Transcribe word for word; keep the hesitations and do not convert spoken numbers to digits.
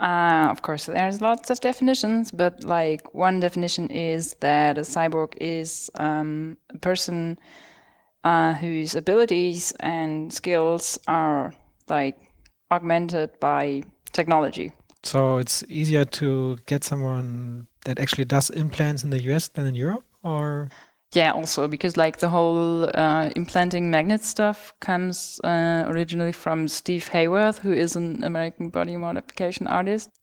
Uh, of course, there's lots of definitions, but like one definition is that a cyborg is um, a person uh, whose abilities and skills are like augmented by technology. So it's easier to get someone that actually does implants in the U S than in Europe, or? Yeah, also because like the whole uh, implanting magnet stuff comes uh, originally from Steve Hayworth, who is an American body modification artist.